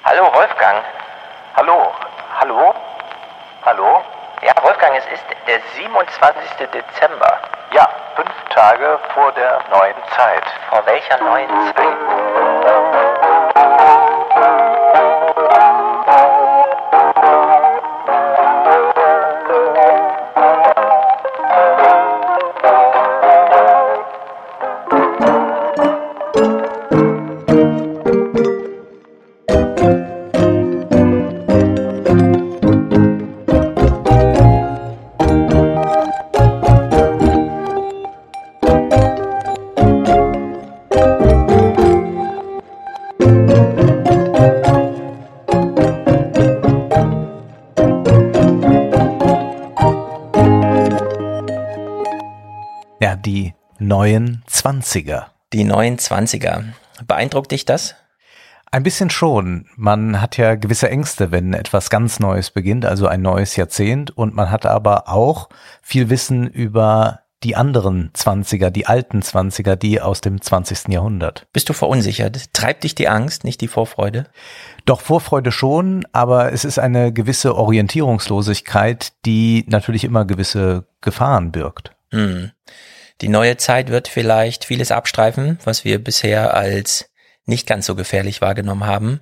Hallo Wolfgang. Hallo? Hallo? Hallo? Ja, Wolfgang, es ist der 27. Dezember. Ja, 5 Tage vor der neuen Zeit. Vor welcher neuen Zeit? Ja, die neuen Zwanziger. Die neuen 20er. Beeindruckt dich das? Ein bisschen schon. Man hat ja gewisse Ängste, wenn etwas ganz Neues beginnt, also ein neues Jahrzehnt. Und man hat aber auch viel Wissen über die anderen Zwanziger, die alten Zwanziger, die aus dem 20. Jahrhundert. Bist du verunsichert? Treibt dich die Angst, nicht die Vorfreude? Doch Vorfreude schon, aber es ist eine gewisse Orientierungslosigkeit, die natürlich immer gewisse Gefahren birgt. Die neue Zeit wird vielleicht vieles abstreifen, was wir bisher als nicht ganz so gefährlich wahrgenommen haben.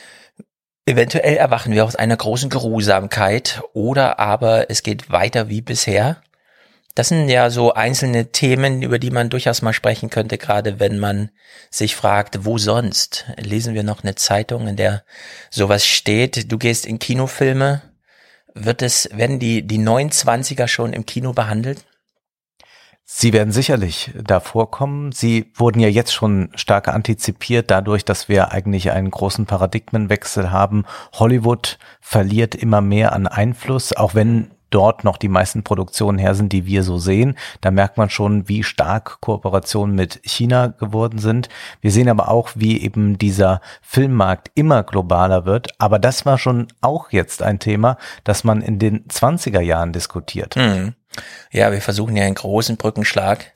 Eventuell erwachen wir aus einer großen Geruhsamkeit oder aber es geht weiter wie bisher. Das sind ja so einzelne Themen, über die man durchaus mal sprechen könnte, gerade wenn man sich fragt, wo sonst? Lesen wir noch eine Zeitung, in der sowas steht? Du gehst in Kinofilme. Werden die 29er schon im Kino behandelt? Sie werden sicherlich da vorkommen. Sie wurden ja jetzt schon stark antizipiert dadurch, dass wir eigentlich einen großen Paradigmenwechsel haben. Hollywood verliert immer mehr an Einfluss, auch wenn dort noch die meisten Produktionen her sind, die wir so sehen. Da merkt man schon, wie stark Kooperationen mit China geworden sind. Wir sehen aber auch, wie eben dieser Filmmarkt immer globaler wird. Aber das war schon auch jetzt ein Thema, das man in den 20er Jahren diskutiert. Ja, wir versuchen ja einen großen Brückenschlag.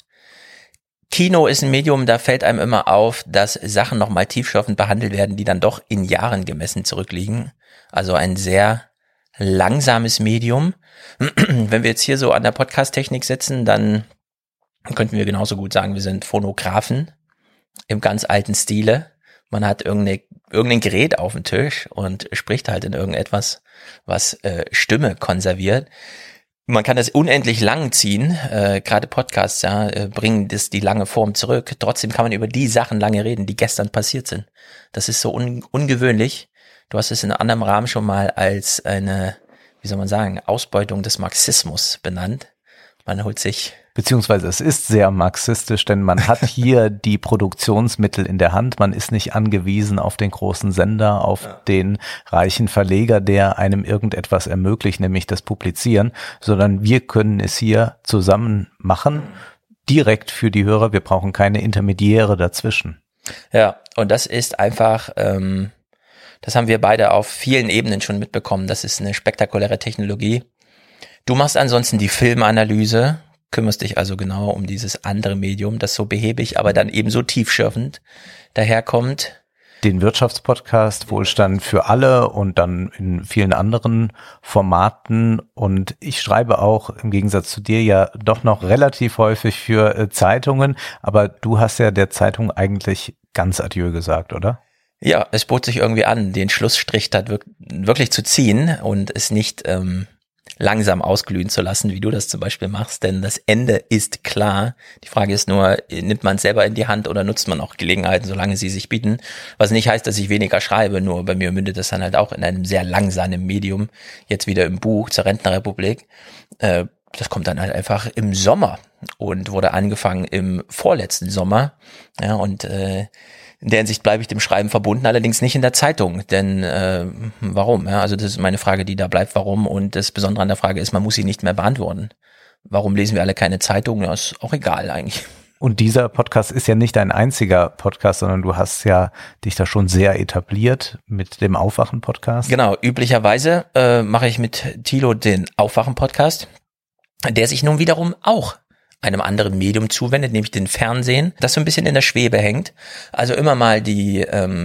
Kino ist ein Medium, da fällt einem immer auf, dass Sachen nochmal tiefschürfend behandelt werden, die dann doch in Jahren gemessen zurückliegen. Also ein sehr langsames Medium. Wenn wir jetzt hier so an der Podcast-Technik sitzen, dann könnten wir genauso gut sagen, wir sind Phonographen im ganz alten Stile. Man hat irgendein Gerät auf dem Tisch und spricht halt in irgendetwas, was Stimme konserviert. Man kann das unendlich lang ziehen, gerade Podcasts bringen die lange Form zurück. Trotzdem kann man über die Sachen lange reden, die gestern passiert sind. Das ist so ungewöhnlich. Du hast es in einem anderen Rahmen schon mal als eine, wie soll man sagen, Ausbeutung des Marxismus benannt. Man holt sich... Beziehungsweise es ist sehr marxistisch, denn man hat hier die Produktionsmittel in der Hand. Man ist nicht angewiesen auf den großen Sender, auf den reichen Verleger, der einem irgendetwas ermöglicht, nämlich das Publizieren, sondern wir können es hier zusammen machen, direkt für die Hörer. Wir brauchen keine Intermediäre dazwischen. Ja, und das ist einfach... Das haben wir beide auf vielen Ebenen schon mitbekommen. Das ist eine spektakuläre Technologie. Du machst ansonsten die Filmanalyse, kümmerst dich also genau um dieses andere Medium, das so behäbig, aber dann eben so tiefschürfend daherkommt. Den Wirtschaftspodcast Wohlstand für alle und dann in vielen anderen Formaten. Und ich schreibe auch im Gegensatz zu dir ja doch noch relativ häufig für Zeitungen. Aber du hast ja der Zeitung eigentlich ganz Adieu gesagt, oder? Ja, es bot sich irgendwie an, den Schlussstrich da wirklich zu ziehen und es nicht langsam ausglühen zu lassen, wie du das zum Beispiel machst, denn das Ende ist klar. Die Frage ist nur, nimmt man es selber in die Hand oder nutzt man auch Gelegenheiten, solange sie sich bieten, was nicht heißt, dass ich weniger schreibe, nur bei mir mündet das dann halt auch in einem sehr langsamen Medium, jetzt wieder im Buch zur Rentnerrepublik. Das kommt dann halt einfach im Sommer und wurde angefangen im vorletzten Sommer, ja, und in der Hinsicht bleibe ich dem Schreiben verbunden, allerdings nicht in der Zeitung, denn warum? Ja, also das ist meine Frage, die da bleibt, warum? Und das Besondere an der Frage ist, man muss sie nicht mehr beantworten. Warum lesen wir alle keine Zeitung? Ja, ist auch egal eigentlich. Und dieser Podcast ist ja nicht ein einziger Podcast, sondern du hast ja dich da schon sehr etabliert mit dem Aufwachen-Podcast. Genau, üblicherweise mache ich mit Thilo den Aufwachen-Podcast, der sich nun wiederum auch einem anderen Medium zuwendet, nämlich den Fernsehen, das so ein bisschen in der Schwebe hängt. Also immer mal die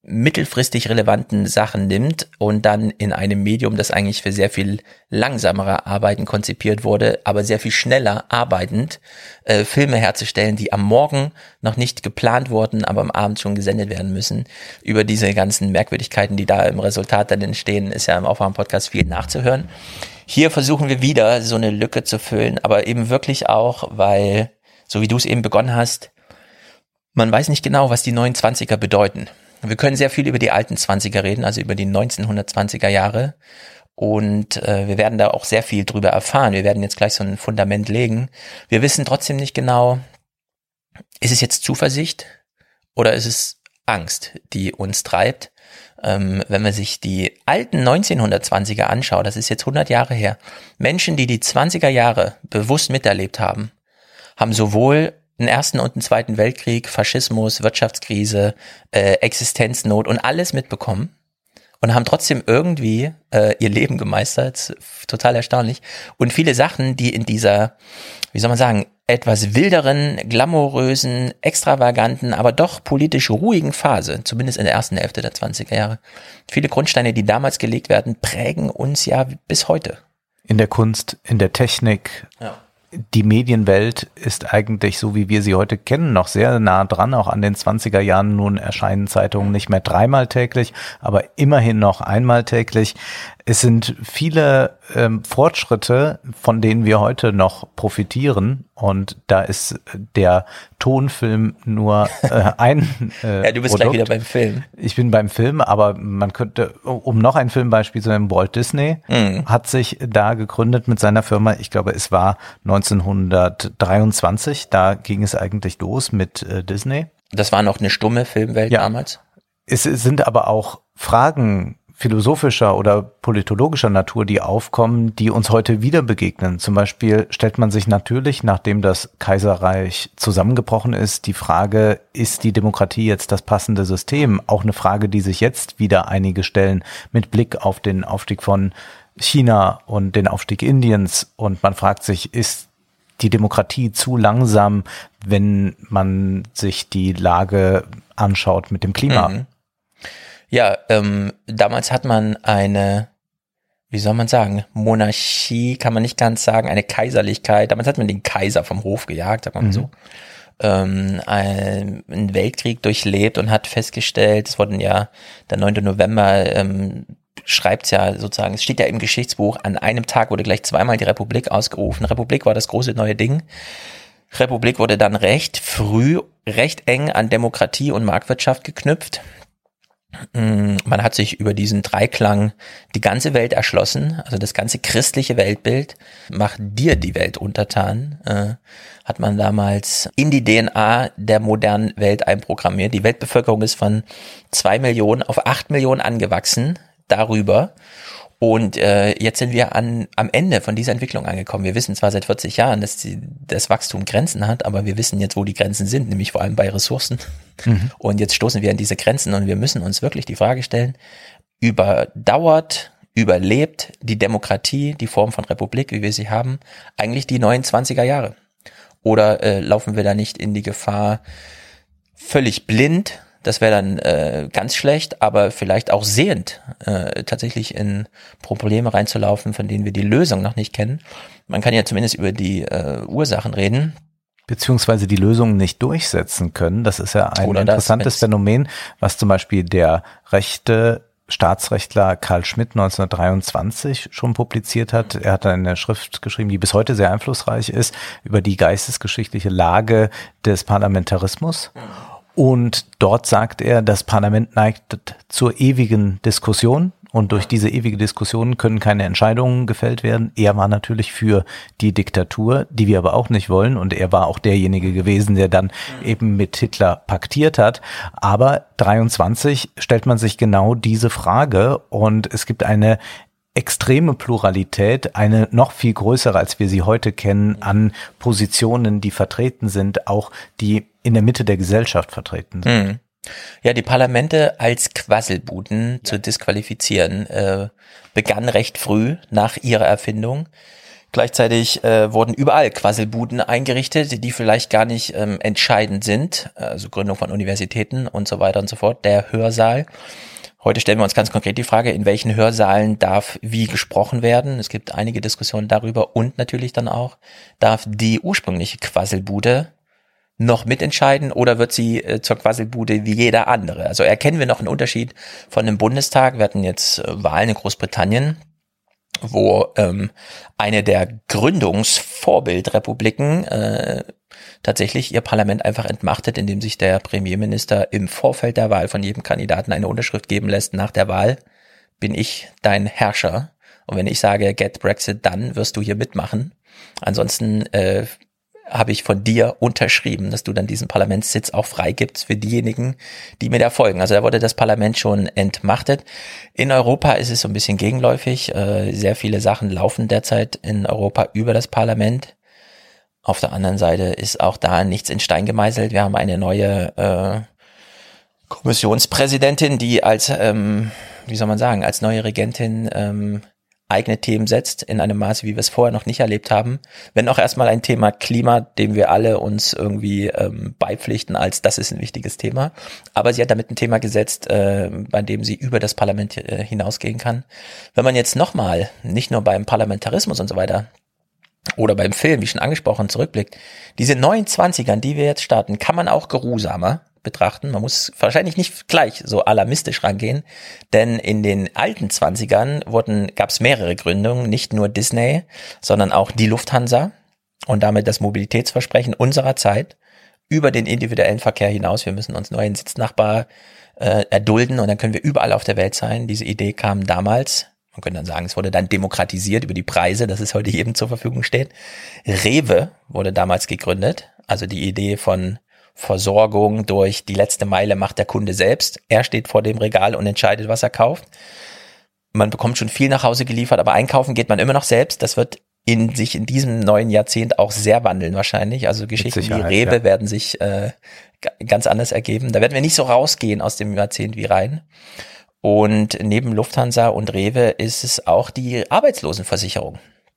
mittelfristig relevanten Sachen nimmt und dann in einem Medium, das eigentlich für sehr viel langsamere Arbeiten konzipiert wurde, aber sehr viel schneller arbeitend, Filme herzustellen, die am Morgen noch nicht geplant wurden, aber am Abend schon gesendet werden müssen. Über diese ganzen Merkwürdigkeiten, die da im Resultat dann entstehen, ist ja im Aufwachen-Podcast viel nachzuhören. Hier versuchen wir wieder so eine Lücke zu füllen, aber eben wirklich auch, weil, so wie du es eben begonnen hast, man weiß nicht genau, was die neuen 20er bedeuten. Wir können sehr viel über die alten 20er reden, also über die 1920er Jahre. Und wir werden da auch sehr viel drüber erfahren. Wir werden jetzt gleich so ein Fundament legen. Wir wissen trotzdem nicht genau, ist es jetzt Zuversicht oder ist es Angst, die uns treibt? Wenn man sich die alten 1920er anschaut, das ist jetzt 100 Jahre her, Menschen, die 20er Jahre bewusst miterlebt haben, haben sowohl den Ersten und den Zweiten Weltkrieg, Faschismus, Wirtschaftskrise, Existenznot und alles mitbekommen und haben trotzdem irgendwie ihr Leben gemeistert. Total erstaunlich. Und viele Sachen, die in dieser, wie soll man sagen, etwas wilderen, glamourösen, extravaganten, aber doch politisch ruhigen Phase, zumindest in der ersten Hälfte der 20er Jahre, viele Grundsteine, die damals gelegt werden, prägen uns ja bis heute. In der Kunst, in der Technik. Ja. Die Medienwelt ist eigentlich, so wie wir sie heute kennen, noch sehr nah dran, auch an den 20er Jahren. Nun erscheinen Zeitungen nicht mehr dreimal täglich, aber immerhin noch einmal täglich. Es sind viele Fortschritte, von denen wir heute noch profitieren, und da ist der Tonfilm nur ein ja, du bist Produkt. Gleich wieder beim Film. Ich bin beim Film, aber man könnte, um noch ein Filmbeispiel zu nennen, Walt Disney hat sich da gegründet mit seiner Firma. Ich glaube, es war 1923, da ging es eigentlich los mit Disney. Das war noch eine stumme Filmwelt damals. Es sind aber auch Fragen philosophischer oder politologischer Natur, die aufkommen, die uns heute wieder begegnen. Zum Beispiel stellt man sich natürlich, nachdem das Kaiserreich zusammengebrochen ist, die Frage, ist die Demokratie jetzt das passende System? Auch eine Frage, die sich jetzt wieder einige stellen mit Blick auf den Aufstieg von China und den Aufstieg Indiens. Und man fragt sich, ist die Demokratie zu langsam, wenn man sich die Lage anschaut mit dem Klima? Mhm. Ja, damals hat man eine, wie soll man sagen, Monarchie, kann man nicht ganz sagen, eine Kaiserlichkeit. Damals hat man den Kaiser vom Hof gejagt, sagt man mal so. Einen Weltkrieg durchlebt und hat festgestellt, es wurden ja, der 9. November schreibt's ja sozusagen, es steht ja im Geschichtsbuch, an einem Tag wurde gleich zweimal die Republik ausgerufen. Republik war das große neue Ding. Republik wurde dann recht früh, recht eng an Demokratie und Marktwirtschaft geknüpft. Man hat sich über diesen Dreiklang die ganze Welt erschlossen, also das ganze christliche Weltbild, macht dir die Welt untertan, hat man damals in die DNA der modernen Welt einprogrammiert. Die Weltbevölkerung ist von 2 Millionen auf 8 Millionen angewachsen, darüber. Und jetzt sind wir am Ende von dieser Entwicklung angekommen. Wir wissen zwar seit 40 Jahren, dass das Wachstum Grenzen hat, aber wir wissen jetzt, wo die Grenzen sind, nämlich vor allem bei Ressourcen. Mhm. Und jetzt stoßen wir an diese Grenzen und wir müssen uns wirklich die Frage stellen, überlebt die Demokratie, die Form von Republik, wie wir sie haben, eigentlich die neuen 20er Jahre? Oder laufen wir da nicht in die Gefahr, völlig blind, das wäre dann ganz schlecht, aber vielleicht auch sehend tatsächlich in Probleme reinzulaufen, von denen wir die Lösung noch nicht kennen. Man kann ja zumindest über die Ursachen reden. Beziehungsweise die Lösungen nicht durchsetzen können. Das ist ja ein interessantes Phänomen, was zum Beispiel der rechte Staatsrechtler Carl Schmitt 1923 schon publiziert hat. Er hat eine Schrift geschrieben, die bis heute sehr einflussreich ist, über die geistesgeschichtliche Lage des Parlamentarismus. Und dort sagt er, das Parlament neigt zur ewigen Diskussion und durch diese ewige Diskussion können keine Entscheidungen gefällt werden. Er war natürlich für die Diktatur, die wir aber auch nicht wollen, und er war auch derjenige gewesen, der dann eben mit Hitler paktiert hat. Aber 23 stellt man sich genau diese Frage und es gibt eine extreme Pluralität, eine noch viel größere, als wir sie heute kennen, an Positionen, die vertreten sind, auch die in der Mitte der Gesellschaft vertreten sind. Mhm. Ja, die Parlamente als Quasselbuden zu disqualifizieren, begann recht früh nach ihrer Erfindung. Gleichzeitig wurden überall Quasselbuden eingerichtet, die vielleicht gar nicht entscheidend sind, also Gründung von Universitäten und so weiter und so fort. Der Hörsaal. Heute stellen wir uns ganz konkret die Frage, in welchen Hörsaalen darf wie gesprochen werden. Es gibt einige Diskussionen darüber und natürlich dann auch, darf die ursprüngliche Quasselbude noch mitentscheiden oder wird sie zur Quasselbude wie jeder andere? Also erkennen wir noch einen Unterschied von dem Bundestag. Wir hatten jetzt Wahlen in Großbritannien, wo eine der Gründungsvorbildrepubliken tatsächlich ihr Parlament einfach entmachtet, indem sich der Premierminister im Vorfeld der Wahl von jedem Kandidaten eine Unterschrift geben lässt. Nach der Wahl bin ich dein Herrscher. Und wenn ich sage, get Brexit, dann wirst du hier mitmachen. Ansonsten habe ich von dir unterschrieben, dass du dann diesen Parlamentssitz auch freigibst für diejenigen, die mir da folgen. Also da wurde das Parlament schon entmachtet. In Europa ist es so ein bisschen gegenläufig. Sehr viele Sachen laufen derzeit in Europa über das Parlament. Auf der anderen Seite ist auch da nichts in Stein gemeißelt. Wir haben eine neue Kommissionspräsidentin, die als, als neue Regentin eigene Themen setzt, in einem Maße, wie wir es vorher noch nicht erlebt haben. Wenn auch erstmal ein Thema Klima, dem wir alle uns irgendwie beipflichten, als das ist ein wichtiges Thema. Aber sie hat damit ein Thema gesetzt, bei dem sie über das Parlament hinausgehen kann. Wenn man jetzt nochmal, nicht nur beim Parlamentarismus und so weiter, oder beim Film, wie schon angesprochen, zurückblickt, diese neuen 20ern, die wir jetzt starten, kann man auch geruhsamer betrachten. Man muss wahrscheinlich nicht gleich so alarmistisch rangehen, denn in den alten 20ern gab es mehrere Gründungen, nicht nur Disney, sondern auch die Lufthansa und damit das Mobilitätsversprechen unserer Zeit über den individuellen Verkehr hinaus. Wir müssen uns nur einen Sitznachbar erdulden und dann können wir überall auf der Welt sein. Diese Idee kam damals. Man könnte dann sagen, es wurde dann demokratisiert über die Preise, dass es heute jedem zur Verfügung steht. Rewe wurde damals gegründet, also die Idee von Versorgung durch die letzte Meile macht der Kunde selbst. Er steht vor dem Regal und entscheidet, was er kauft. Man bekommt schon viel nach Hause geliefert, aber einkaufen geht man immer noch selbst. Das wird sich in diesem neuen Jahrzehnt auch sehr wandeln wahrscheinlich. Also Geschichten wie Rewe werden sich ganz anders ergeben. Da werden wir nicht so rausgehen aus dem Jahrzehnt wie rein. Und neben Lufthansa und Rewe ist es auch die Arbeitslosenversicherung.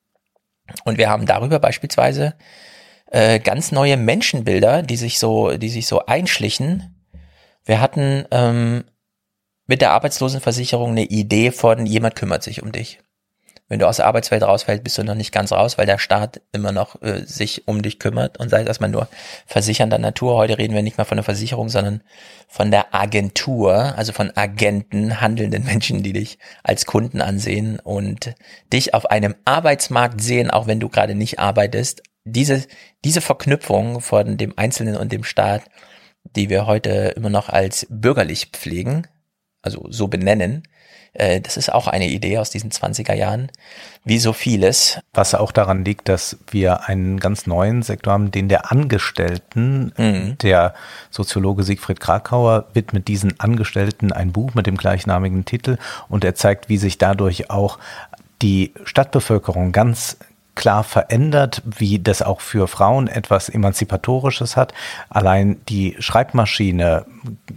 Und wir haben darüber beispielsweise ganz neue Menschenbilder, die sich so einschlichen. Wir hatten mit der Arbeitslosenversicherung eine Idee von jemand kümmert sich um dich. Wenn du aus der Arbeitswelt rausfällst, bist du noch nicht ganz raus, weil der Staat immer noch sich um dich kümmert und sei es erstmal nur versichernder Natur. Heute reden wir nicht mehr von der Versicherung, sondern von der Agentur, also von Agenten, handelnden Menschen, die dich als Kunden ansehen und dich auf einem Arbeitsmarkt sehen, auch wenn du gerade nicht arbeitest. Diese Verknüpfung von dem Einzelnen und dem Staat, die wir heute immer noch als bürgerlich pflegen, also so benennen, das ist auch eine Idee aus diesen 20er Jahren, wie so vieles. Was auch daran liegt, dass wir einen ganz neuen Sektor haben, den der Angestellten, der Soziologe Siegfried Krakauer widmet diesen Angestellten ein Buch mit dem gleichnamigen Titel und er zeigt, wie sich dadurch auch die Stadtbevölkerung ganz klar verändert, wie das auch für Frauen etwas Emanzipatorisches hat. Allein die Schreibmaschine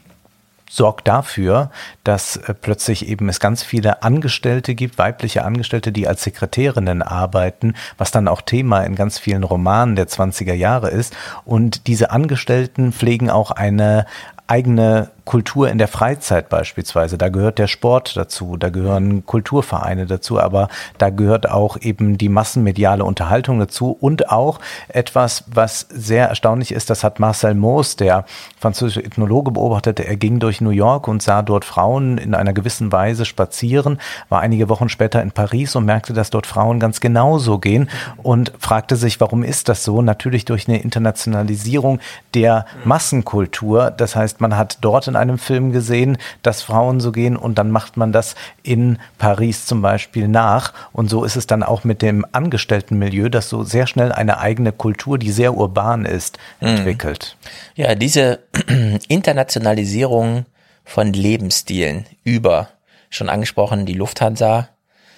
sorgt dafür, dass plötzlich eben es ganz viele Angestellte gibt, weibliche Angestellte, die als Sekretärinnen arbeiten, was dann auch Thema in ganz vielen Romanen der 20er Jahre ist. Und diese Angestellten pflegen auch eine eigene Kultur in der Freizeit beispielsweise. Da gehört der Sport dazu, da gehören Kulturvereine dazu, aber da gehört auch eben die massenmediale Unterhaltung dazu und auch etwas, was sehr erstaunlich ist, das hat Marcel Mauss, der französische Ethnologe, beobachtet. Er ging durch New York und sah dort Frauen in einer gewissen Weise spazieren, war einige Wochen später in Paris und merkte, dass dort Frauen ganz genauso gehen und fragte sich, warum ist das so? Natürlich durch eine Internationalisierung der Massenkultur. Das heißt, man hat dort in einem Film gesehen, dass Frauen so gehen und dann macht man das in Paris zum Beispiel nach. Und so ist es dann auch mit dem Angestelltenmilieu, das so sehr schnell eine eigene Kultur, die sehr urban ist, entwickelt. Ja, diese Internationalisierung von Lebensstilen über, schon angesprochen, die Lufthansa,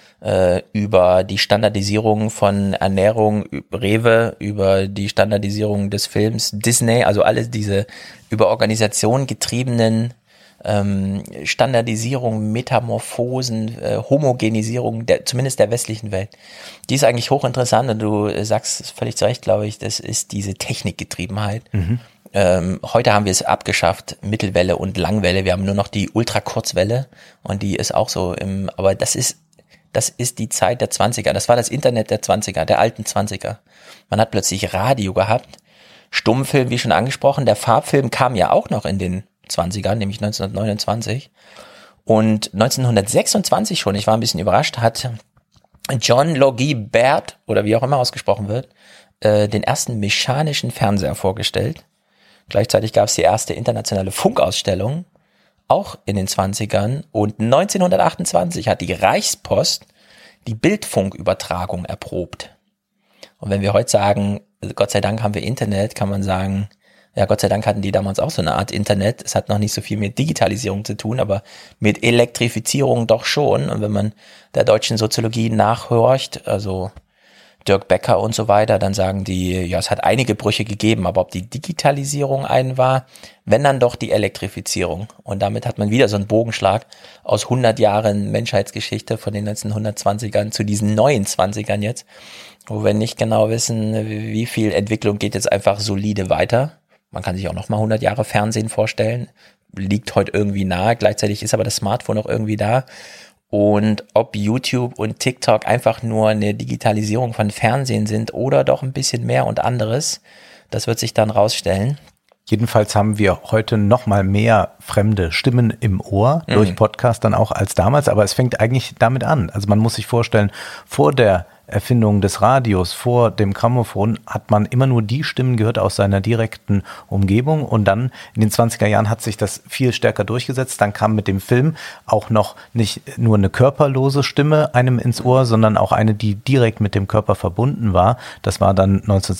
über die Standardisierung von Ernährung, Rewe, über die Standardisierung des Films, Disney, also alle diese über Organisation getriebenen Standardisierung, Metamorphosen, Homogenisierung, zumindest der westlichen Welt. Die ist eigentlich hochinteressant und du sagst völlig zu Recht, glaube ich, das ist diese Technikgetriebenheit. Heute haben wir es abgeschafft, Mittelwelle und Langwelle. Wir haben nur noch die Ultrakurzwelle und die ist auch so aber das ist die Zeit der 20er. Das war das Internet der 20er, der alten 20er. Man hat plötzlich Radio gehabt, Stummfilm, wie schon angesprochen. Der Farbfilm kam ja auch noch in den 20ern, nämlich 1929. Und 1926 schon, ich war ein bisschen überrascht, hat John Logie Baird, oder wie auch immer ausgesprochen wird, den ersten mechanischen Fernseher vorgestellt. Gleichzeitig gab es die erste internationale Funkausstellung, auch in den 20ern. Und 1928 hat die Reichspost die Bildfunkübertragung erprobt. Und wenn wir heute sagen, Gott sei Dank haben wir Internet, kann man sagen, ja, Gott sei Dank hatten die damals auch so eine Art Internet. Es hat noch nicht so viel mit Digitalisierung zu tun, aber mit Elektrifizierung doch schon. Und wenn man der deutschen Soziologie nachhorcht, also Dirk Becker und so weiter, dann sagen die, ja, es hat einige Brüche gegeben, aber ob die Digitalisierung ein war, wenn dann doch die Elektrifizierung. Und damit hat man wieder so einen Bogenschlag aus 100 Jahren Menschheitsgeschichte von den 1920ern zu diesen neuen 20ern jetzt, wo wir nicht genau wissen, wie viel Entwicklung geht jetzt einfach solide weiter. Man kann sich auch noch mal 100 Jahre Fernsehen vorstellen, liegt heute irgendwie nahe, gleichzeitig ist aber das Smartphone auch irgendwie da. Und ob YouTube und TikTok einfach nur eine Digitalisierung von Fernsehen sind oder doch ein bisschen mehr und anderes, das wird sich dann rausstellen. Jedenfalls haben wir heute noch mal mehr fremde Stimmen im Ohr, durch Podcast dann auch als damals, aber es fängt eigentlich damit an. Also man muss sich vorstellen, vor der Erfindung des Radios, vor dem Grammophon hat man immer nur die Stimmen gehört aus seiner direkten Umgebung und dann in den 20er Jahren hat sich das viel stärker durchgesetzt. Dann kam mit dem Film auch noch nicht nur eine körperlose Stimme einem ins Ohr, sondern auch eine, die direkt mit dem Körper verbunden war. Das war dann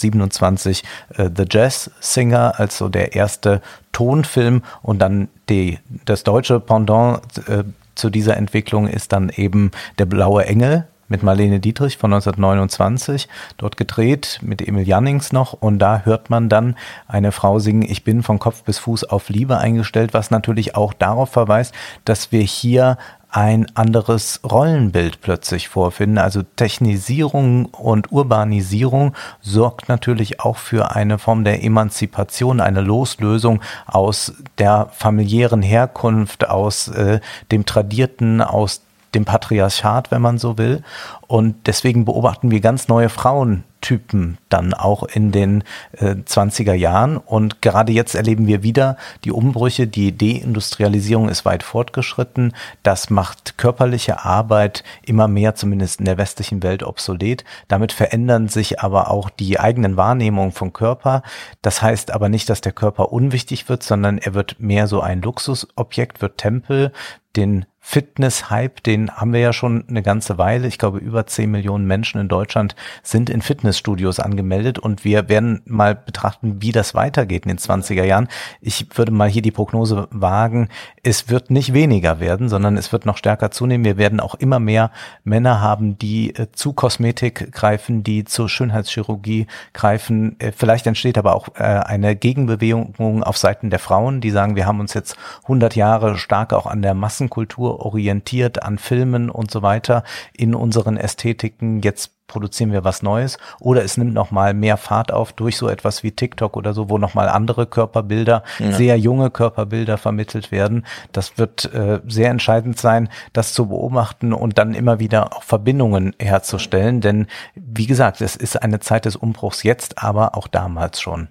1927 The Jazz Singer, also der erste Tonfilm und dann das deutsche Pendant zu dieser Entwicklung ist dann eben Der blaue Engel mit Marlene Dietrich von 1929, dort gedreht mit Emil Jannings noch und da hört man dann eine Frau singen, ich bin von Kopf bis Fuß auf Liebe eingestellt, was natürlich auch darauf verweist, dass wir hier ein anderes Rollenbild plötzlich vorfinden. Also Technisierung und Urbanisierung sorgt natürlich auch für eine Form der Emanzipation, eine Loslösung aus der familiären Herkunft, aus dem Tradierten, aus dem Patriarchat, wenn man so will. Und deswegen beobachten wir ganz neue Frauentypen dann auch in den 20er Jahren. Und gerade jetzt erleben wir wieder die Umbrüche. Die Deindustrialisierung ist weit fortgeschritten. Das macht körperliche Arbeit immer mehr, zumindest in der westlichen Welt, obsolet. Damit verändern sich aber auch die eigenen Wahrnehmungen vom Körper. Das heißt aber nicht, dass der Körper unwichtig wird, sondern er wird mehr so ein Luxusobjekt, wird Tempel. Den Fitness-Hype, den haben wir ja schon eine ganze Weile. Ich glaube, über 10 Millionen Menschen in Deutschland sind in Fitnessstudios angemeldet und wir werden mal betrachten, wie das weitergeht in den 20er Jahren. Ich würde mal hier die Prognose wagen, es wird nicht weniger werden, sondern es wird noch stärker zunehmen. Wir werden auch immer mehr Männer haben, die zu Kosmetik greifen, die zur Schönheitschirurgie greifen. Vielleicht entsteht aber auch eine Gegenbewegung auf Seiten der Frauen, die sagen, wir haben uns jetzt 100 Jahre stark auch an der Massenkultur orientiert, an Filmen und so weiter in unseren Ästhetiken. Jetzt produzieren wir was Neues oder es nimmt nochmal mehr Fahrt auf durch so etwas wie TikTok oder so, wo nochmal andere Körperbilder, sehr junge Körperbilder vermittelt werden. Das wird sehr entscheidend sein, das zu beobachten und dann immer wieder auch Verbindungen herzustellen, denn wie gesagt, es ist eine Zeit des Umbruchs jetzt, aber auch damals schon.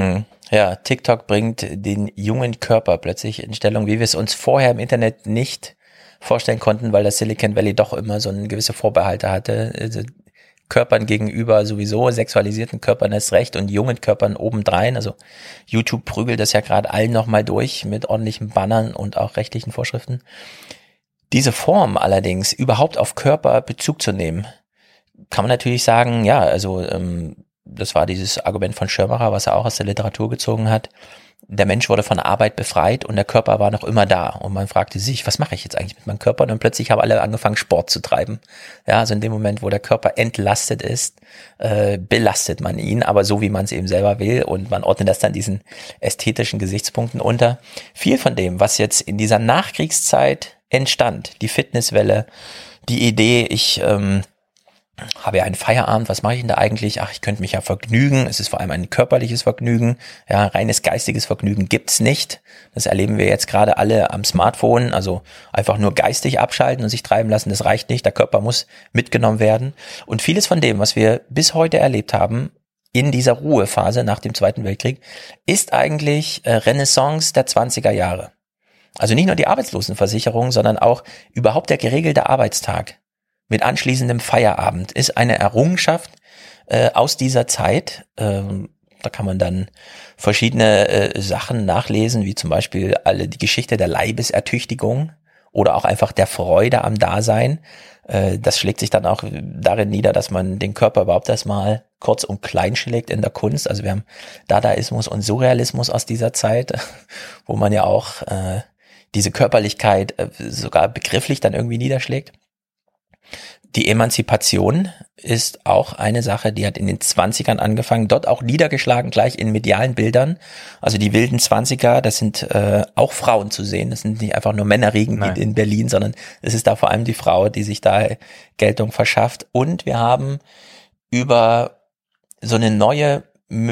Ja, TikTok bringt den jungen Körper plötzlich in Stellung, wie wir es uns vorher im Internet nicht vorstellen konnten, weil das Silicon Valley doch immer so eine gewisse Vorbehalte hatte. Also Körpern gegenüber sowieso, sexualisierten Körpern erst recht und jungen Körpern obendrein. Also YouTube prügelt das ja gerade allen nochmal durch mit ordentlichen Bannern und auch rechtlichen Vorschriften. Diese Form allerdings, überhaupt auf Körper Bezug zu nehmen, kann man natürlich sagen, ja, also das war dieses Argument von Schirmacher, was er auch aus der Literatur gezogen hat, der Mensch wurde von Arbeit befreit und der Körper war noch immer da. Und man fragte sich, was mache ich jetzt eigentlich mit meinem Körper? Und dann plötzlich haben alle angefangen, Sport zu treiben. Ja, also in dem Moment, wo der Körper entlastet ist, belastet man ihn, aber so, wie man es eben selber will. Und man ordnet das dann diesen ästhetischen Gesichtspunkten unter. Viel von dem, was jetzt in dieser Nachkriegszeit entstand, die Fitnesswelle, die Idee, ich habe ja einen Feierabend, was mache ich denn da eigentlich? Ach, ich könnte mich ja vergnügen. Es ist vor allem ein körperliches Vergnügen. Ja, reines geistiges Vergnügen gibt's nicht. Das erleben wir jetzt gerade alle am Smartphone. Also einfach nur geistig abschalten und sich treiben lassen, das reicht nicht. Der Körper muss mitgenommen werden. Und vieles von dem, was wir bis heute erlebt haben, in dieser Ruhephase nach dem Zweiten Weltkrieg, ist eigentlich Renaissance der 20er Jahre. Also nicht nur die Arbeitslosenversicherung, sondern auch überhaupt der geregelte Arbeitstag mit anschließendem Feierabend ist eine Errungenschaft aus dieser Zeit. Da kann man dann verschiedene Sachen nachlesen, wie zum Beispiel die Geschichte der Leibesertüchtigung oder auch einfach der Freude am Dasein. Das schlägt sich dann auch darin nieder, dass man den Körper überhaupt erstmal kurz und klein schlägt in der Kunst. Also wir haben Dadaismus und Surrealismus aus dieser Zeit, wo man ja auch diese Körperlichkeit sogar begrifflich dann irgendwie niederschlägt. Die Emanzipation ist auch eine Sache, die hat in den 20ern angefangen, dort auch niedergeschlagen, gleich in medialen Bildern. Also die wilden 20er, das sind auch Frauen zu sehen. Das sind nicht einfach nur Männerregen in Berlin, sondern es ist da vor allem die Frau, die sich da Geltung verschafft. Und wir haben über so eine neue,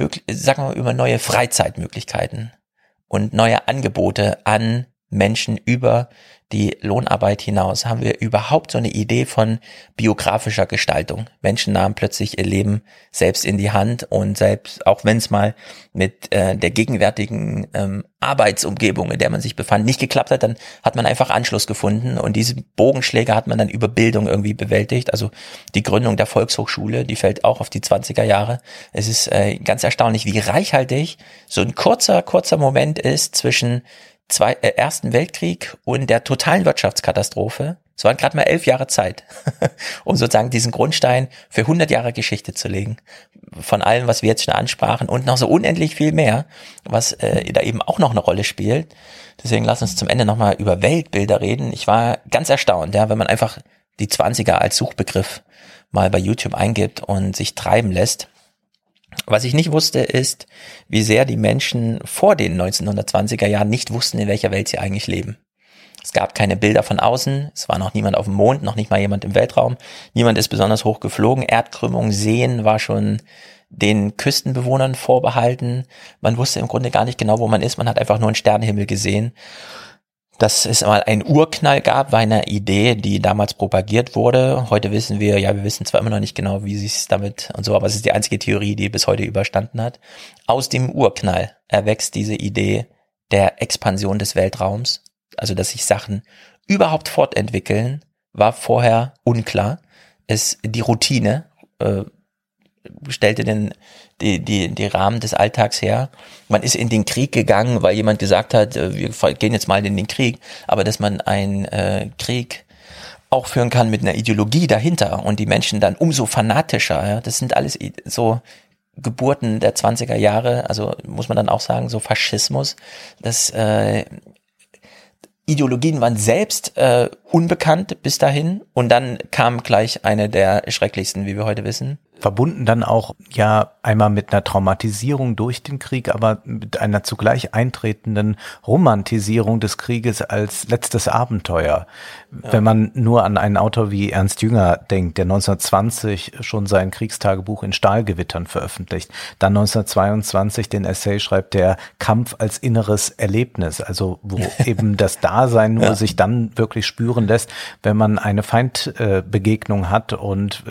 über neue Freizeitmöglichkeiten und neue Angebote an Menschen über die Lohnarbeit hinaus haben wir überhaupt so eine Idee von biografischer Gestaltung. Menschen nahmen plötzlich ihr Leben selbst in die Hand und selbst, auch wenn es mal mit der gegenwärtigen Arbeitsumgebung, in der man sich befand, nicht geklappt hat, dann hat man einfach Anschluss gefunden und diese Bogenschläge hat man dann über Bildung irgendwie bewältigt. Also die Gründung der Volkshochschule, die fällt auch auf die 20er Jahre. Es ist ganz erstaunlich, wie reichhaltig so ein kurzer Moment ist zwischen Ersten Weltkrieg und der totalen Wirtschaftskatastrophe. Es waren gerade mal 11 Jahre Zeit, um sozusagen diesen Grundstein für 100 Jahre Geschichte zu legen. Von allem, was wir jetzt schon ansprachen und noch so unendlich viel mehr, was da eben auch noch eine Rolle spielt. Deswegen lass uns zum Ende nochmal über Weltbilder reden. Ich war ganz erstaunt, ja, wenn man einfach die 20er als Suchbegriff mal bei YouTube eingibt und sich treiben lässt. Was ich nicht wusste, ist, wie sehr die Menschen vor den 1920er Jahren nicht wussten, in welcher Welt sie eigentlich leben. Es gab keine Bilder von außen, es war noch niemand auf dem Mond, noch nicht mal jemand im Weltraum, niemand ist besonders hoch geflogen, Erdkrümmung, Seen war schon den Küstenbewohnern vorbehalten. Man wusste im Grunde gar nicht genau, wo man ist, man hat einfach nur einen Sternenhimmel gesehen. Dass es mal einen Urknall gab, war eine Idee, die damals propagiert wurde. Heute wissen wir, wir wissen zwar immer noch nicht genau, wie sich es damit und so, aber es ist die einzige Theorie, die bis heute überstanden hat. Aus dem Urknall erwächst diese Idee der Expansion des Weltraums, also dass sich Sachen überhaupt fortentwickeln, war vorher unklar. Die Routine stellte die Rahmen des Alltags her. Man ist in den Krieg gegangen, weil jemand gesagt hat, wir gehen jetzt mal in den Krieg, aber dass man einen Krieg auch führen kann mit einer Ideologie dahinter und die Menschen dann umso fanatischer, ja, das sind alles so Geburten der 20er Jahre, also muss man dann auch sagen, so Faschismus, das Ideologien waren selbst unbekannt bis dahin und dann kam gleich eine der schrecklichsten, wie wir heute wissen. Verbunden dann auch ja einmal mit einer Traumatisierung durch den Krieg, aber mit einer zugleich eintretenden Romantisierung des Krieges als letztes Abenteuer. Ja. Wenn man nur an einen Autor wie Ernst Jünger denkt, der 1920 schon sein Kriegstagebuch in Stahlgewittern veröffentlicht, dann 1922 den Essay schreibt, der Kampf als inneres Erlebnis, also wo eben das Dasein nur sich dann wirklich spüren lässt, wenn man eine Feindbegegnung hat und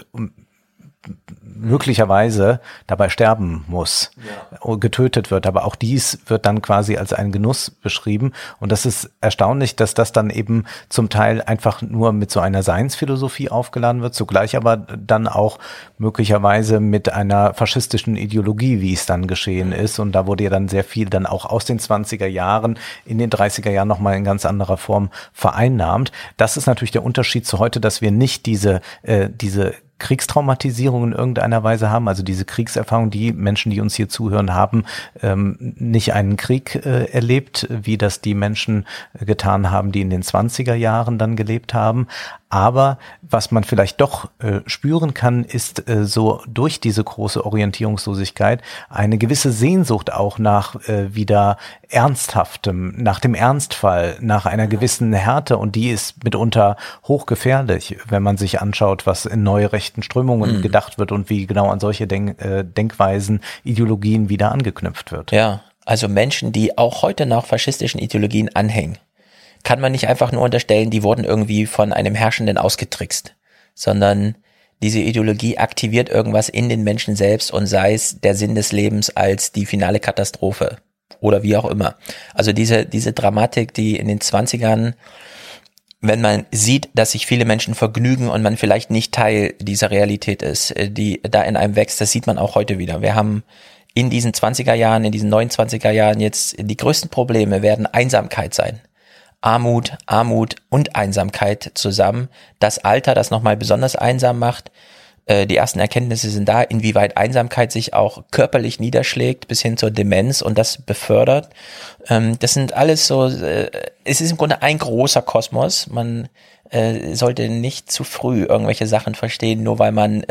möglicherweise dabei sterben muss, getötet wird. Aber auch dies wird dann quasi als ein Genuss beschrieben. Und das ist erstaunlich, dass das dann eben zum Teil einfach nur mit so einer Seinsphilosophie aufgeladen wird, zugleich aber dann auch möglicherweise mit einer faschistischen Ideologie, wie es dann geschehen ist. Und da wurde ja dann sehr viel dann auch aus den 20er Jahren in den 30er Jahren nochmal in ganz anderer Form vereinnahmt. Das ist natürlich der Unterschied zu heute, dass wir nicht diese Kriegstraumatisierung in irgendeiner Weise haben, also diese Kriegserfahrung, die Menschen, die uns hier zuhören, haben nicht einen Krieg erlebt, wie das die Menschen getan haben, die in den 20er Jahren dann gelebt haben. Aber was man vielleicht doch spüren kann, ist so durch diese große Orientierungslosigkeit eine gewisse Sehnsucht auch nach wieder Ernsthaftem, nach dem Ernstfall, nach einer gewissen Härte, und die ist mitunter hochgefährlich, wenn man sich anschaut, was in neue rechten Strömungen gedacht wird und wie genau an solche Denkweisen, Ideologien wieder angeknüpft wird. Ja, also Menschen, die auch heute noch faschistischen Ideologien anhängen, kann man nicht einfach nur unterstellen, die wurden irgendwie von einem Herrschenden ausgetrickst, sondern diese Ideologie aktiviert irgendwas in den Menschen selbst, und sei es der Sinn des Lebens als die finale Katastrophe oder wie auch immer. Also diese Dramatik, die in den 20ern, wenn man sieht, dass sich viele Menschen vergnügen und man vielleicht nicht Teil dieser Realität ist, die da in einem wächst, das sieht man auch heute wieder. Wir haben in diesen 20er Jahren, in diesen neuen 20er Jahren jetzt die größten Probleme werden Einsamkeit sein. Armut und Einsamkeit zusammen. Das Alter, das nochmal besonders einsam macht. Die ersten Erkenntnisse sind da, inwieweit Einsamkeit sich auch körperlich niederschlägt bis hin zur Demenz und das befördert. Das sind alles so, es ist im Grunde ein großer Kosmos. Man sollte nicht zu früh irgendwelche Sachen verstehen, nur weil man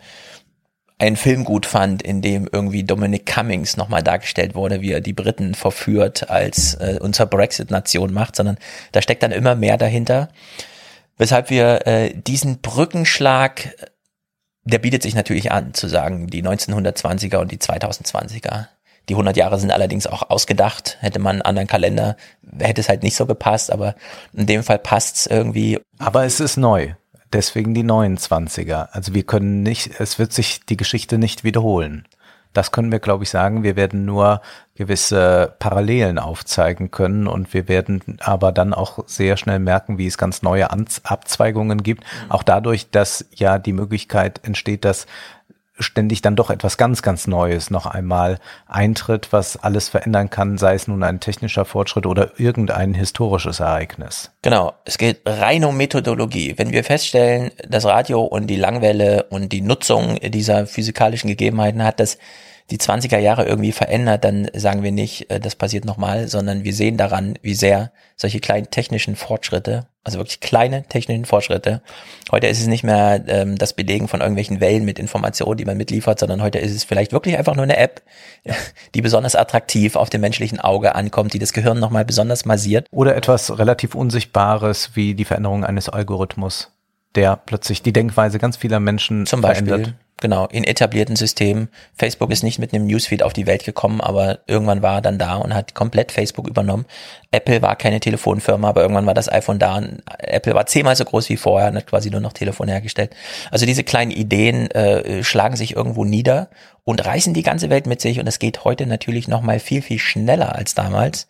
einen Film gut fand, in dem irgendwie Dominic Cummings nochmal dargestellt wurde, wie er die Briten verführt als unsere Brexit-Nation macht, sondern da steckt dann immer mehr dahinter. Weshalb wir diesen Brückenschlag, der bietet sich natürlich an, zu sagen, die 1920er und die 2020er. Die 100 Jahre sind allerdings auch ausgedacht. Hätte man einen anderen Kalender, hätte es halt nicht so gepasst, aber in dem Fall passt's irgendwie. Aber es ist neu. Deswegen die 29er. Also wir können nicht, es wird sich die Geschichte nicht wiederholen. Das können wir, glaube ich, sagen. Wir werden nur gewisse Parallelen aufzeigen können, und wir werden aber dann auch sehr schnell merken, wie es ganz neue Abzweigungen gibt. Auch dadurch, dass ja die Möglichkeit entsteht, dass ständig dann doch etwas ganz, ganz Neues noch einmal eintritt, was alles verändern kann, sei es nun ein technischer Fortschritt oder irgendein historisches Ereignis. Genau, es geht rein um Methodologie. Wenn wir feststellen, das Radio und die Langwelle und die Nutzung dieser physikalischen Gegebenheiten hat das die 20er Jahre irgendwie verändert, dann sagen wir nicht, das passiert nochmal, sondern wir sehen daran, wie sehr solche kleinen technischen Fortschritte, also wirklich kleine technischen Fortschritte, heute ist es nicht mehr das Belegen von irgendwelchen Wellen mit Informationen, die man mitliefert, sondern heute ist es vielleicht wirklich einfach nur eine App, die besonders attraktiv auf dem menschlichen Auge ankommt, die das Gehirn nochmal besonders massiert. Oder etwas relativ Unsichtbares wie die Veränderung eines Algorithmus, der plötzlich die Denkweise ganz vieler Menschen zum verändert. Beispiel, genau, in etablierten Systemen. Facebook ist nicht mit einem Newsfeed auf die Welt gekommen, aber irgendwann war er dann da und hat komplett Facebook übernommen. Apple war keine Telefonfirma, aber irgendwann war das iPhone da und Apple war 10-mal so groß wie vorher und hat quasi nur noch Telefone hergestellt. Also diese kleinen Ideen schlagen sich irgendwo nieder und reißen die ganze Welt mit sich, und es geht heute natürlich noch mal viel, viel schneller als damals.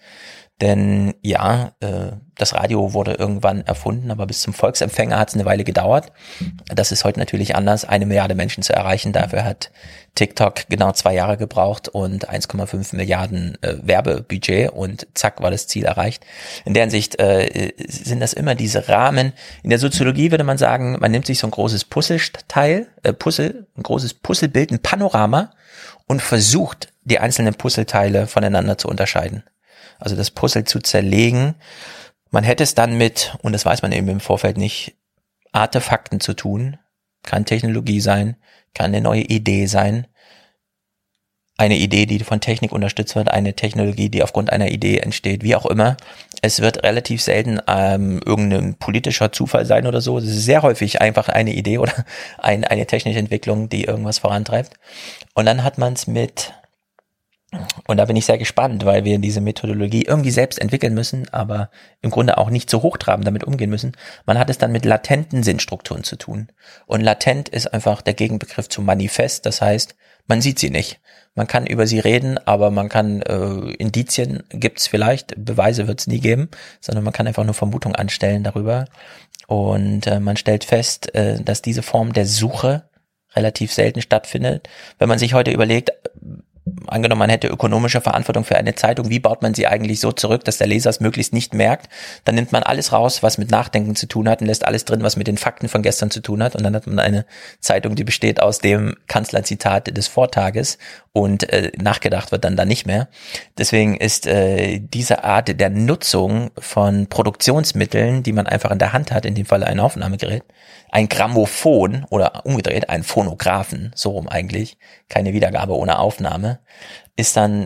Denn ja, das Radio wurde irgendwann erfunden, aber bis zum Volksempfänger hat es eine Weile gedauert. Das ist heute natürlich anders, 1 Milliarde Menschen zu erreichen. Dafür hat TikTok genau 2 Jahre gebraucht und 1,5 Milliarden Werbebudget, und zack war das Ziel erreicht. In der Hinsicht sind das immer diese Rahmen. In der Soziologie würde man sagen, man nimmt sich so ein großes ein großes Puzzlebild, ein Panorama, und versucht, die einzelnen Puzzleteile voneinander zu unterscheiden. Also das Puzzle zu zerlegen. Man hätte es dann mit, und das weiß man eben im Vorfeld nicht, Artefakten zu tun. Kann Technologie sein, kann eine neue Idee sein. Eine Idee, die von Technik unterstützt wird, eine Technologie, die aufgrund einer Idee entsteht, wie auch immer. Es wird relativ selten irgendein politischer Zufall sein oder so. Es ist sehr häufig einfach eine Idee oder eine technische Entwicklung, die irgendwas vorantreibt. Und dann hat man es mit... Und da bin ich sehr gespannt, weil wir diese Methodologie irgendwie selbst entwickeln müssen, aber im Grunde auch nicht so hochtrabend damit umgehen müssen. Man hat es dann mit latenten Sinnstrukturen zu tun. Und latent ist einfach der Gegenbegriff zu manifest. Das heißt, man sieht sie nicht. Man kann über sie reden, aber man kann Indizien gibt's vielleicht, Beweise wird's nie geben, sondern man kann einfach nur Vermutungen anstellen darüber. Und man stellt fest, dass diese Form der Suche relativ selten stattfindet. Wenn man sich heute überlegt, angenommen, man hätte ökonomische Verantwortung für eine Zeitung, wie baut man sie eigentlich so zurück, dass der Leser es möglichst nicht merkt? Dann nimmt man alles raus, was mit Nachdenken zu tun hat und lässt alles drin, was mit den Fakten von gestern zu tun hat. Und dann hat man eine Zeitung, die besteht aus dem Kanzlerzitat des Vortages und nachgedacht wird dann da nicht mehr. Deswegen ist diese Art der Nutzung von Produktionsmitteln, die man einfach in der Hand hat, in dem Fall ein Aufnahmegerät, ein Grammophon oder umgedreht, ein Phonographen, so rum eigentlich, keine Wiedergabe ohne Aufnahme, ist dann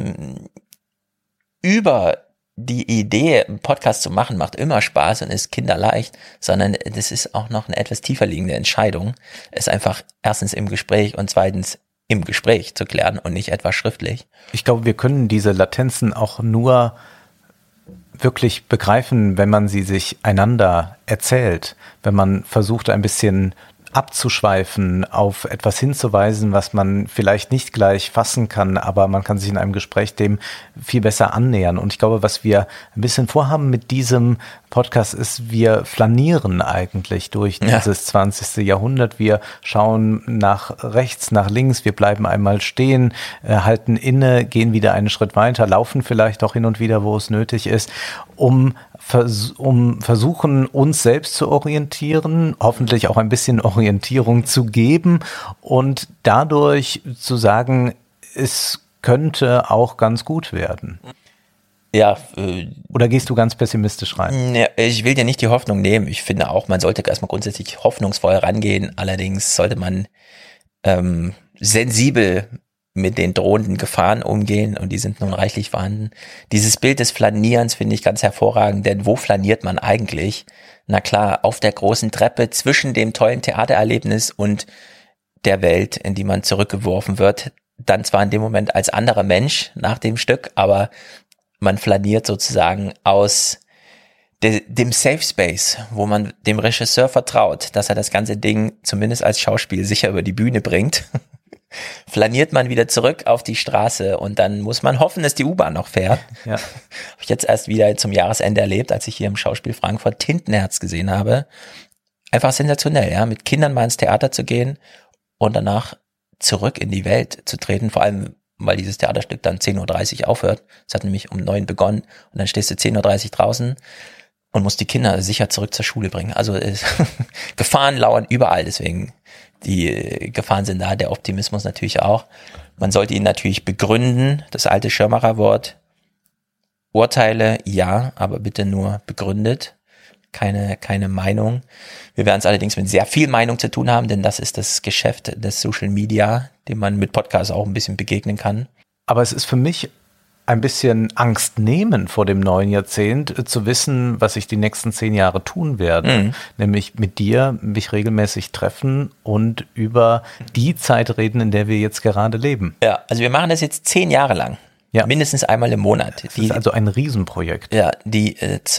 über die Idee, einen Podcast zu machen, macht immer Spaß und ist kinderleicht, sondern das ist auch noch eine etwas tiefer liegende Entscheidung, es einfach erstens im Gespräch und zweitens im Gespräch zu klären und nicht etwa schriftlich. Ich glaube, wir können diese Latenzen auch nur wirklich begreifen, wenn man sie sich einander erzählt, wenn man versucht, ein bisschen abzuschweifen, auf etwas hinzuweisen, was man vielleicht nicht gleich fassen kann, aber man kann sich in einem Gespräch dem viel besser annähern. Und ich glaube, was wir ein bisschen vorhaben mit diesem Podcast ist, wir flanieren eigentlich durch dieses 20. Jahrhundert. Wir schauen nach rechts, nach links, wir bleiben einmal stehen, halten inne, gehen wieder einen Schritt weiter, laufen vielleicht auch hin und wieder, wo es nötig ist, um versuchen, uns selbst zu orientieren, hoffentlich auch ein bisschen Orientierung zu geben und dadurch zu sagen, es könnte auch ganz gut werden. Ja. Oder gehst du ganz pessimistisch rein? Ja, ich will dir nicht die Hoffnung nehmen. Ich finde auch, man sollte erstmal grundsätzlich hoffnungsvoll rangehen. Allerdings sollte man sensibel mit den drohenden Gefahren umgehen und die sind nun reichlich vorhanden. Dieses Bild des Flanierens finde ich ganz hervorragend, denn wo flaniert man eigentlich? Na klar, auf der großen Treppe zwischen dem tollen Theatererlebnis und der Welt, in die man zurückgeworfen wird. Dann zwar in dem Moment als anderer Mensch nach dem Stück, aber man flaniert sozusagen aus dem Safe Space, wo man dem Regisseur vertraut, dass er das ganze Ding zumindest als Schauspiel sicher über die Bühne bringt. Flaniert man wieder zurück auf die Straße und dann muss man hoffen, dass die U-Bahn noch fährt. Ja. Habe ich jetzt erst wieder zum Jahresende erlebt, als ich hier im Schauspiel Frankfurt Tintenherz gesehen habe. Einfach sensationell, ja, mit Kindern mal ins Theater zu gehen und danach zurück in die Welt zu treten, vor allem, weil dieses Theaterstück dann 10.30 Uhr aufhört. Es hat nämlich um 9 begonnen und dann stehst du 10.30 Uhr draußen und musst die Kinder sicher zurück zur Schule bringen. Also Gefahren lauern überall, deswegen die Gefahren sind da, der Optimismus natürlich auch. Man sollte ihn natürlich begründen, das alte Schirmacher Wort. Urteile, ja, aber bitte nur begründet, keine Meinung. Wir werden es allerdings mit sehr viel Meinung zu tun haben, denn das ist das Geschäft des Social Media, dem man mit Podcasts auch ein bisschen begegnen kann. Aber es ist für mich ein bisschen Angst nehmen vor dem neuen Jahrzehnt, zu wissen, was ich die nächsten 10 Jahre tun werde. Nämlich mit dir mich regelmäßig treffen und über die Zeit reden, in der wir jetzt gerade leben. Ja, also wir machen das jetzt 10 Jahre lang. Ja. Mindestens einmal im Monat. Das ist also ein Riesenprojekt. Ja, die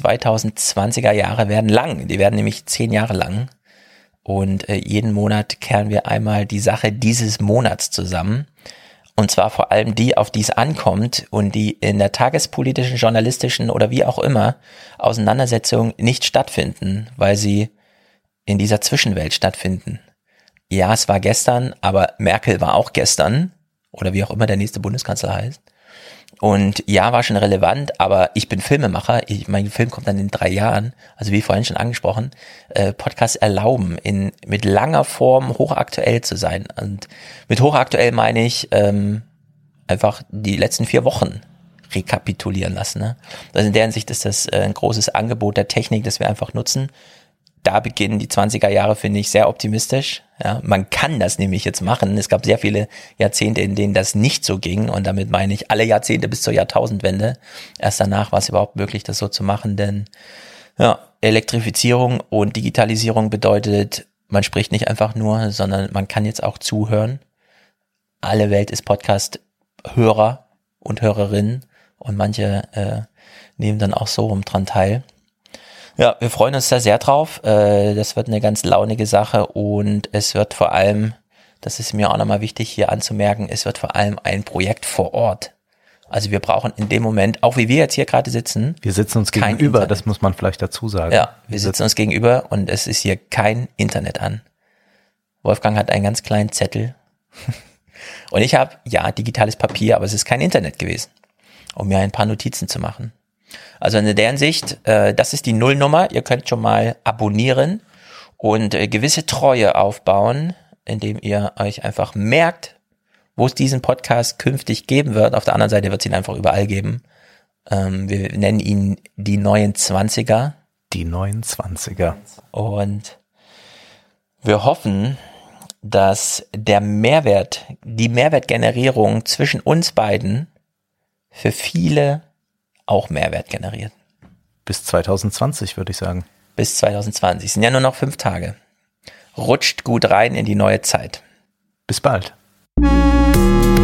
2020er Jahre werden lang. Die werden nämlich 10 Jahre lang. Und jeden Monat kehren wir einmal die Sache dieses Monats zusammen. Und zwar vor allem die, auf die es ankommt und die in der tagespolitischen, journalistischen oder wie auch immer Auseinandersetzung nicht stattfinden, weil sie in dieser Zwischenwelt stattfinden. Ja, es war gestern, aber Merkel war auch gestern oder wie auch immer der nächste Bundeskanzler heißt. Und ja, war schon relevant, aber ich bin Filmemacher, mein Film kommt dann in 3 Jahren, also wie vorhin schon angesprochen, Podcasts erlauben, mit langer Form hochaktuell zu sein. Und mit hochaktuell meine ich einfach die letzten 4 Wochen rekapitulieren lassen. Ne? Also in der Hinsicht ist das ein großes Angebot der Technik, das wir einfach nutzen. Da beginnen die 20er Jahre, finde ich, sehr optimistisch. Ja, man kann das nämlich jetzt machen. Es gab sehr viele Jahrzehnte, in denen das nicht so ging. Und damit meine ich alle Jahrzehnte bis zur Jahrtausendwende. Erst danach war es überhaupt möglich, das so zu machen. Denn ja, Elektrifizierung und Digitalisierung bedeutet, man spricht nicht einfach nur, sondern man kann jetzt auch zuhören. Alle Welt ist Podcast-Hörer und Hörerinnen. Und manche nehmen dann auch so rum dran teil. Ja, wir freuen uns da sehr drauf. Das wird eine ganz launige Sache und es wird vor allem, das ist mir auch nochmal wichtig hier anzumerken, es wird vor allem ein Projekt vor Ort. Also wir brauchen in dem Moment, auch wie wir jetzt hier gerade sitzen. Wir sitzen uns gegenüber, Internet. Das muss man vielleicht dazu sagen. Ja, wir sitzen uns gegenüber und es ist hier kein Internet an. Wolfgang hat einen ganz kleinen Zettel Und ich habe, ja, digitales Papier, aber es ist kein Internet gewesen, um mir ein paar Notizen zu machen. Also in der Hinsicht, das ist die Nullnummer. Ihr könnt schon mal abonnieren und gewisse Treue aufbauen, indem ihr euch einfach merkt, wo es diesen Podcast künftig geben wird. Auf der anderen Seite wird es ihn einfach überall geben. Wir nennen ihn die neuen 20er. Die neuen 20er. Und wir hoffen, dass die Mehrwertgenerierung zwischen uns beiden für viele auch Mehrwert generiert. Bis 2020, würde ich sagen. Bis 2020. Es sind ja nur noch 5 Tage. Rutscht gut rein in die neue Zeit. Bis bald.